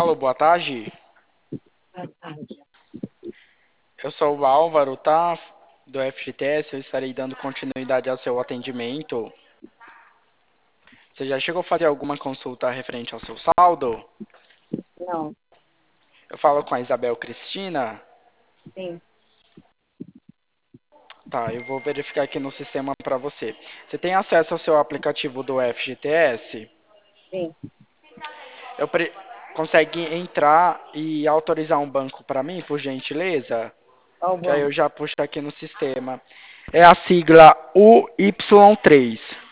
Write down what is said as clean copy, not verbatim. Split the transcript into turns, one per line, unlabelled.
Alô, boa tarde.
Boa tarde.
Eu sou o Álvaro, tá? Do FGTS, eu estarei dando continuidade ao seu atendimento. Você já chegou a fazer alguma consulta referente ao seu saldo?
Não,
Eu falo com a Isabel Cristina.
sim,
Tá, eu vou verificar aqui no sistema para você. Você tem acesso ao seu aplicativo do FGTS?
sim,
Eu consegue entrar e autorizar um banco para mim, por gentileza?
qual
Que aí eu
banco?
já puxo aqui no sistema. É a sigla UY3.